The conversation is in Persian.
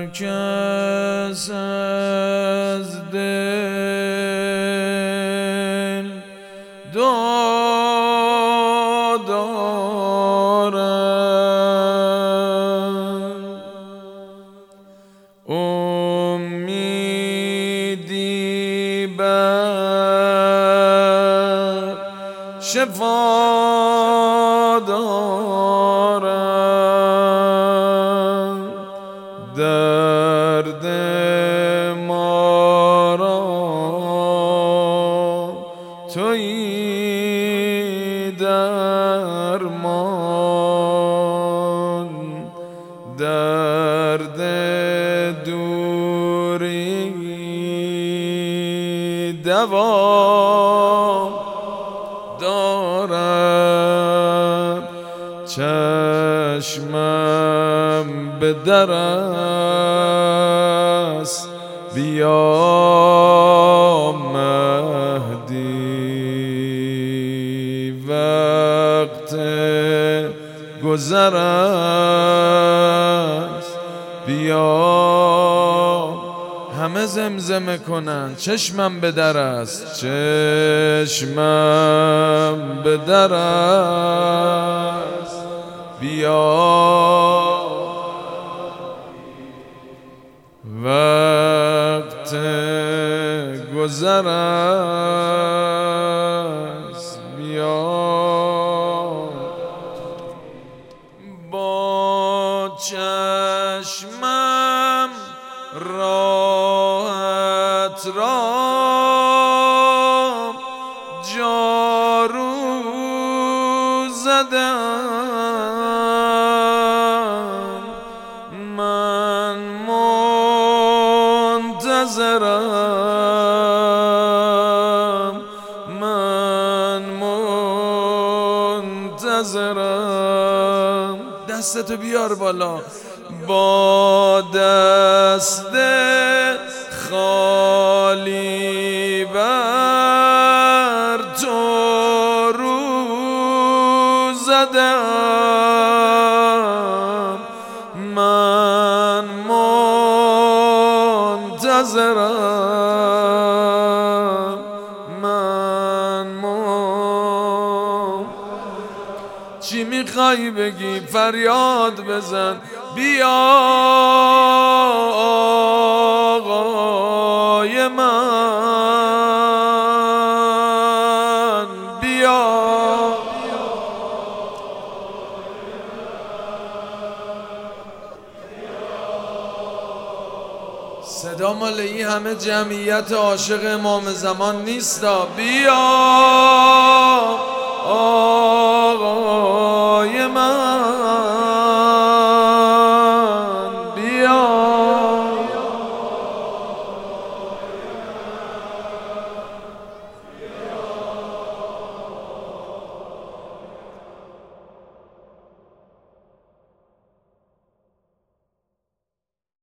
کس از دل دعا دارد، امیدی بر شفا دارد، درد ما را تویی درمان، درد دوری دوا دارد، چشمم به در است بیا مهدی، وقت گذر است بیا. همه زمزمه کنن چشمم به در است، چشمم به در است بیا، وقت گذر است بیا. با چشمم راحت را جارو زدم، من منتظرم، من منتظرم. دستتو بیار بالا، با دست خالی بر تو رو زدم، من منتظرم، چی میخوای بگی؟ فریاد بزن بیا آقای من، بیا. صدا مال این همه جمعیت عاشق امام زمان نیستا، بیا